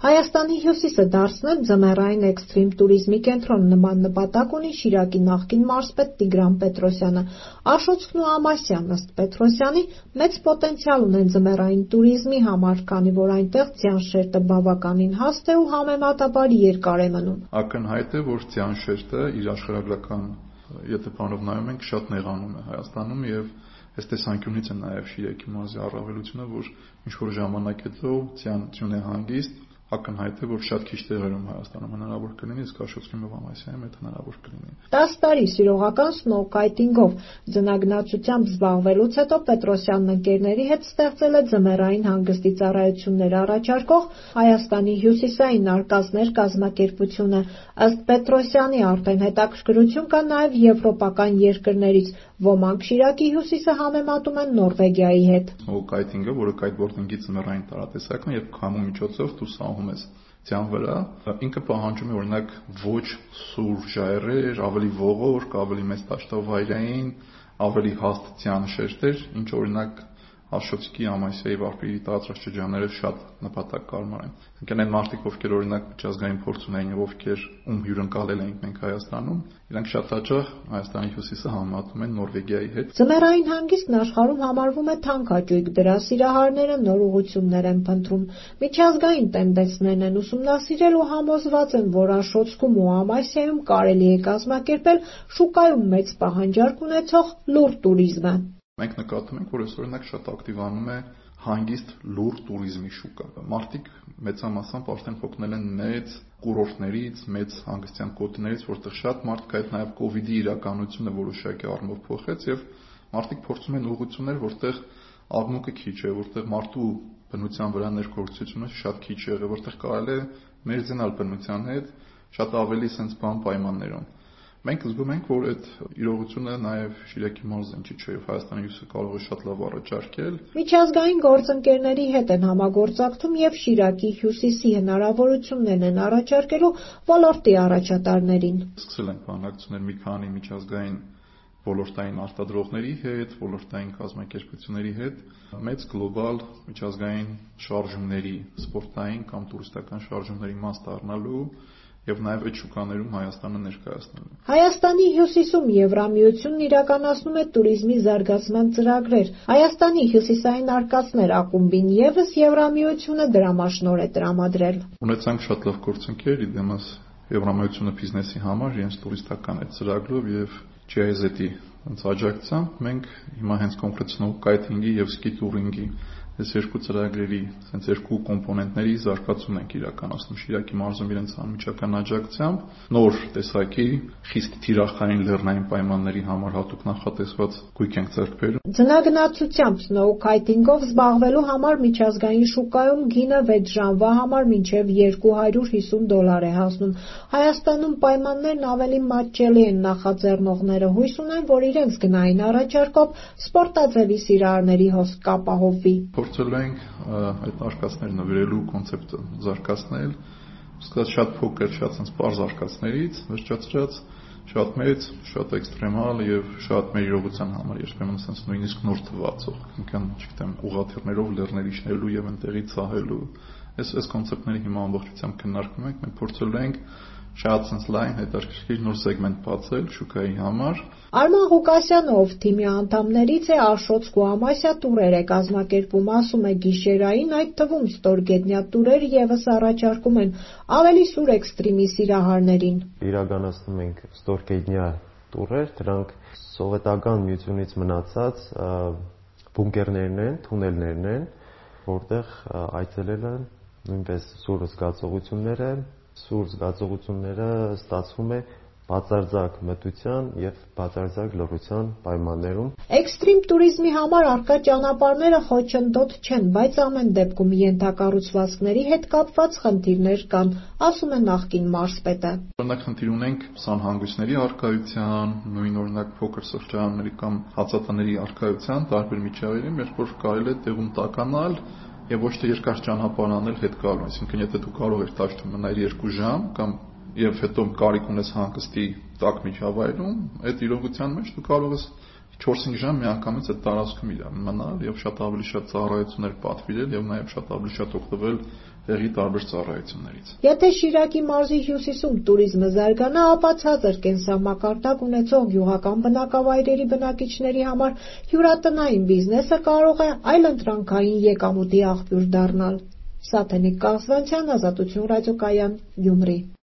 Հայաստանի հյուսիսը դարձնել ձմեռային էքստրիմ տուրիզմի կենտրոն նման նպատակ ունի Շիրակի նախկին մարզպետ Տիգրան Պետրոսյանը։ Աշոտցքն ու Ամասյան, ըստ Պետրոսյանի, մեծ պոտենցիալ ունեն ձմեռային տուրիզմի համար, քանի որ այնտեղ ձյան շերտը բավականին հաստ է ու համեմատաբար երկար է մնում։ Ակնհայտ է, որ ձյան շերտը իր աշխարհագրական ետևանով նայում ենք շատ նեղանում է Հայաստանում եւ այս տեսանկյունից է նաև Շիրակի մարզի առավելությունը, որ ինչ-որ ժամանակ հետո ձյան է հանգիստ, ակնհայտ է, որ շատ քիչ տեղերում Հայաստանում հնարավոր կլինի, իսկ Աշոտցքին ու Ամասյանում այդ հնարավոր կլինի։ 10 տարի սիրողական սնոուկայթինգով ձնագնացությամբ զբաղվելուց հետո Պետրոսյանն ընկերների հետ ստեղծել է ձմեռային հանգստի ծառայություններ առաջարկող Հայաստանի հյուսիսային արկածներ կազմակերպությունը։ Ըստ Պետրոսյանի, արդեն հետաքրքրություն կա նաև եվրոպական երկրներից, ոմանք Շիրակի հյուսիսը համեմատում են Նորվեգիայի հետ։ Սնոուկայթինգը, որը կայթբորդինգի ձմեռային տարատեսակն է, երբ քամու միջոցով դու սահում ես ձյան վրա, ինքը պահանջում է օրինակ ոչ սուր ժայռեր, ավելի ողորկ, ավելի մեծ դաշտավայրային, ավելի հաստ ձյան շերտեր, ինչ օրինակ Աշոտցքի, Ամասիայի, Վարպետի տարածաշրջանները շատ նպատակարար են։ Ինքն այն մարդիկ, ովքեր օրինակ միջազգային փորձ ունեն եւ ում հյուրընկալել ենք մենք Հայաստանում, իրանք շատ հաճախ Հայաստանի հյուսիսը համեմատում են Նորվեգիայի հետ։ Ձմեռային հանգիստն աշխարհում համարվում է թանկաճույգ, դրա սիրահարները նոր ուղղություններ են փնտրում, միջազգային տենդենսներն են ուսումնասիրել ու համոզված են, որ Աշոտցքում ու Ամասիայում կարելի է կազմակերպել շուկայում մեծ պահանջարկ ունեցող լուռ տուրիզմը։ Մենք նկատում ենք, որ այս օրինակ շատ ակտիվանում է հանգիստ լուռ տուրիզմի շուկա։ Մարդիկ մեծամասամբ արդեն օգնել են մեծ կուրորտներից, մեծ հանգստյան կոտներից, որտեղ շատ մարդ կա, այդ նաև կոവിഡ്ի իրականությունը որոշակի առումով փոխեց եւ մարդիկ փորձում են ուղղություններ, որտեղ աղմուկը քիչ է, որտեղ մարդու բնության վրա ներգործությունը շատ քիչ է եղել, որտեղ կարելի է մերձենալ բնության հետ շատ ավելի sense բան պայմաններում։ Մենք զգում ենք, որ այդ իրողությունը նաև Շիրակի մարզին չի, եւ Հայաստանի հյուսիսը կարող է շատ լավ առաջարկել։ Միջազգային գործընկերների հետ են համագործակցում եւ Շիրակի հյուսիսի հնարավորություններն են առաջարկելու ոլորտի առաջատարներին։ Սկսել ենք բանակցություններ մի քանի միջազգային ոլորտային արտադրողների հետ, ոլորտային կազմակերպությունների հետ, մեծ գլոբալ միջազգային շարժումների, սպորտային կամ տուրիստական շարժումների մաս դառնալու եւ նաեւ այդ շուկաներում Հայաստանը ներկայացնելու։ Հայաստանի հյուսիսում Եվրամիությունն իրականացնում է տուրիզմի զարգացման ծրագրեր։ Հայաստանի հյուսիսային արկածներ ակումբին եւս Եվրամիությունը դրամաշնոր է տրամադրել։ Ունեցանք շատ լավ գործընկեր, իդեմս Եվրամիությունը բիզնեսի համար իրենց տուրիստական այդ ծրագրով եւ GIZ-ի աջակցությամբ մենք հիմա հենց կոնկրետ սնոուկայթինգի եւ սկի տուրինգի այս երկու ծրագրերի, այսինքն երկու կոմպոնենտների զարգացում ենք իրականացնում Շիրակի մարզում իրենց անմիջական աջակցությամբ, նոր տեսակի խիստ թիրախային լեռնային պայմանների համար հատուկ նախատեսված գույք ենք ձեռք բերում։ Ձնագնացությամբ սնոուկայթինգով զբաղվելու համար միջազգային շուկայում գինը 6 ժամվա համար մինչև $250 է հասնում։ Հայաստանում պայմաններն ավելի մատչելի են, նախաձեռնողները հույս ունեն, որ իրենց գնային առաջարկով սպորտաձևի սիրահարների հոսք կապահովվի։ Փորձել ենք այդ արկածները նվիրելու կոնցեպտը զարգացնել, սկսած շատ փոքր, շատ sense բարձ արկածներից, վերջացրած շատ մեծ, շատ էքստրեմալ եւ շատ մեր իրողության համար երբեմն sense նույնիսկ նոր թվացող, ինքն, չգիտեմ, ուղղաթիռներով լեռներ իջնելու եւ ընտեղից ցահելու։ Այս կոնցեպտների հիմա ամբողջությամբ քննարկում ենք, մենք փորձել ենք շատ sense լայն հետաքրքիր նոր սեգմենտ բացել շուկայի համար։ Արման Ղուկասյանը, ով թիմի անդամներից է, Աշոտցք ու Ամասիա տուրեր է կազմակերպում, ասում է գիշերային, այդ թվում ստորգետնյա տուրեր եւս առաջարկում են ավելի սուր էքստրիմի սիրահարներին։ Իրականացնում ենք ստորգետնյա տուրեր, դրանք սովետական միությունից մնացած բունկերներն են, թունելներն են, որտեղ այցելել են նույնպես սուր զգացողությունները, սուր զգացողությունները ստացվում է բացարձակ մթության եւ բացարձակ լռության պայմաններում։ Էքստրիմ տուրիզմի համար առկա ճանապարհները խոչընդոտ չեն, բայց ամեն դեպքում ենթակառուցվածքների հետ կապված խնդիրներ կան, ասում է նախկին մարզպետը։ Օրինակ խնդիր ունենք սանհանգույցների առկայության, նույն օրինակ փոքր սրճարանների կամ հացատաների առկայության տարբեր միջավայրերում, երբ որ կարելի է տեղում տականալ եւ ոչ թե երկար ճանապարհ անել հետ գալու, այսինքն եթե դու կարող ես դաշտում մնալ 2 ժամ կամ եւ հետո կարիք ունես հանգստի տաք միջավայրում, այդ իրողության մեջ դու կարող ես 4-5 ժամ միանգամից այդ տարածքում մնալ եւ շատ ավելի շատ ծառայություններ պատվիրել եւ նաեւ շատ ավելի շատ օգտվել տեղի տարբեր ծառայություններից։ Եթե Շիրակի մարզի հյուսիսում տուրիզմը զարգանա, ապա ցածր կենսամակարդակ ունեցող գյուղական բնակավայրերի բնակիչների համար հյուրատնային բիզնեսը կարող է այլընտրանքային եկամուտի աղբյուր դառնալ։ Սաթենիկ Կաղզվանցյան, Ազատություն ռադիոկայան, Գյումրի։